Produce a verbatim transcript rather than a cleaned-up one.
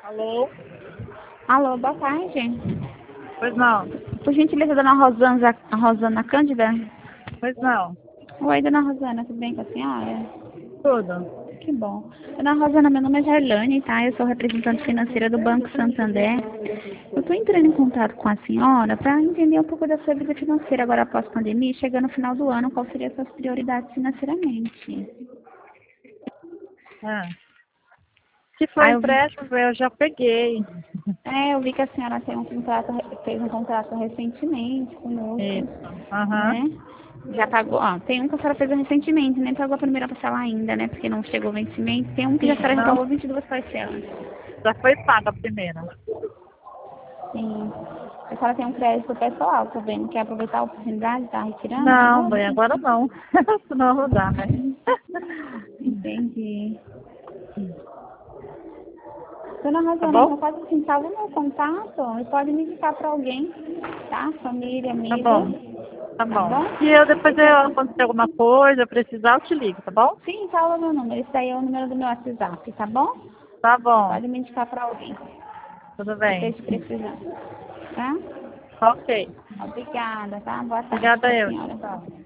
Alô? Alô, boa tarde. Pois não. Por gentileza, dona Rosana, Rosana Cândida? Pois não. Oi, dona Rosana, tudo bem com a senhora? Tudo. Que bom. Dona Rosana, meu nome é Jarlane, tá? Eu sou representante financeira do Banco Santander. Eu estou entrando em contato com a senhora para entender um pouco da sua vida financeira agora após a pandemia, chegando no final do ano, qual seria a sua prioridade financeiramente? Ah. Se for Ah, eu vi, empréstimo, eu já peguei. é, eu vi que a senhora tem um contrato, fez um contrato recentemente conosco, Isso. Aham. né? Já pagou, ó, tem um que a senhora fez recentemente, nem pagou a primeira parcela ainda, né? Porque não chegou o vencimento. Tem um que já a Sim, senhora já não. pagou vinte e duas parcelas. Já foi paga a primeira. Sim. A senhora tem um crédito pessoal, tá vendo? Quer aproveitar a oportunidade de estar retirando Não, agora? bem, agora não. Senão não dá, né? Entendi. Dona Tá Rosana, bom? só pode assim, salva o meu contato e pode me indicar para alguém, tá? Família, Tá amigo, bom. Tá tá bom. bom? Se eu depois Eu eu quero... acontecer alguma coisa, eu precisar, eu te ligo, tá bom? Sim, salva meu número. Esse daí é o número do meu WhatsApp, tá bom? Tá bom. Pode me indicar para alguém Tudo que bem. esteja precisando, tá? Ok. Obrigada, tá? Boa tarde Obrigada para a eu. senhora. Tchau.